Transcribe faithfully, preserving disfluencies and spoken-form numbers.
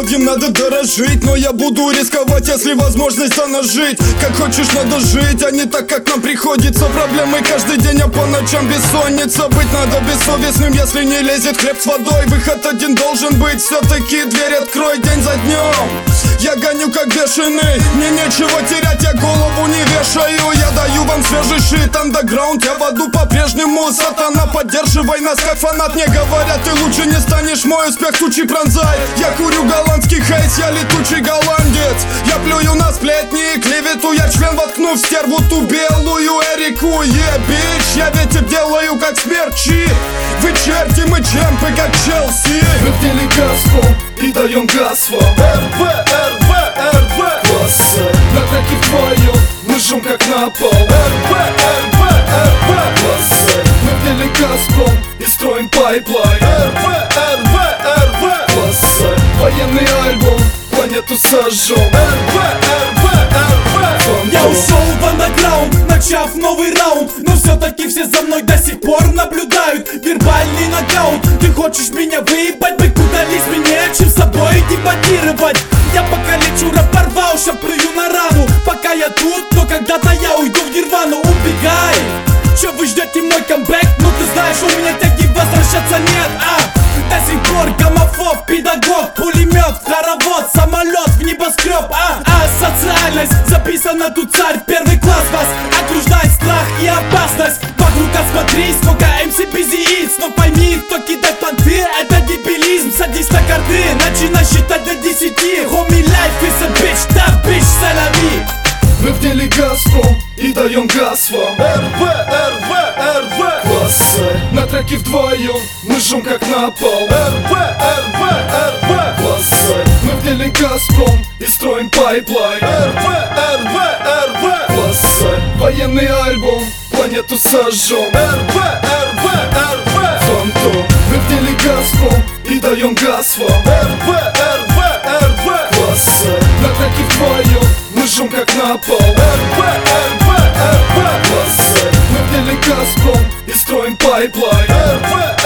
здоровьем надо дорожить, но я буду рисковать, если возможность нажить. Как хочешь, надо жить, а не так, как нам приходится. Проблемы каждый день, а по ночам бессонница. Быть надо бессовестным, если не лезет хлеб с водой. Выход один должен быть, все-таки дверь открой день за днем. Я гоню как бешеный, мне нечего терять, я голову не вешаю. Я даю вам свежий шит, андеграунд, я в аду по-прежнему. Сатана, поддерживай нас как фанат. Мне говорят, ты лучше не станешь, мой успех тучи пронзай. Я курю голландский хейс, я летучий голландец. Я плюю на сплетни и клевету, я член воткну в стерву ту белую Эрику. Yeah, bitch, я ветер делаю как смерчи. Вы черти, мы чемпы как Челси. Мы в деле Газпром и даем газ вам. эр вэ, эр вэ, эр вэ. Классы на треке вдвоем, мы жжем как на пол. эр вэ, эр вэ, эр вэ. Классы мы в деле Газпром и строим пайплайн. эр вэ, эр вэ, эр вэ. Классы военный альбом, планету сожжем. эр вэ, эр вэ, эр вэ. Я ушел в андеграунд, начав новый раунд, но все-таки все за мной до сих пор наблюдают. Вербальный нокаут, ты хочешь меня выебать? Быку, дали сильнее, чем с собой дебатировать. Я пока лечу, рэп порвал, ща плюю на рану. Пока я тут, но когда-то я уйду в нирвану. Убегай, че вы ждете мой камбэк? Ну ты знаешь, у меня тяги возвращаться нет, а? До сих пор гомофоб, педагог, пулемет, хоровод, самолет в небоскреб, а? А социальность записана тут, царь, первый класс вас окружает страх и опасность. Вокруг смотри, сколько эм си Busy Eats, но пойми, кто кидает понты, это дебилизм. Садись на карты, начинай считать до десяти. Homie, life is a bitch, да bitch, салами. Мы в деле Газпром и даем газ вам. эр вэ, эр вэ, эр вэ. Классы на треке вдвоем, мы жжем как на пол. эр вэ, эр вэ, эр вэ. Классы мы в деле Газпром и строим пайплайн. эр вэ, эр вэ, эр вэ. Классы военный альбом, планету сожжем. эр вэ, эр вэ, эр вэ. Фантом мы в деле Газпром и даем газ вам. эр вэ, эр вэ, эр вэ. Классы на треке вдвоем, мы жжем как на пол. эр вэ, эр вэ, эр вэ. Классы мы в деле Газпром и строим пайплайн. эр вэ,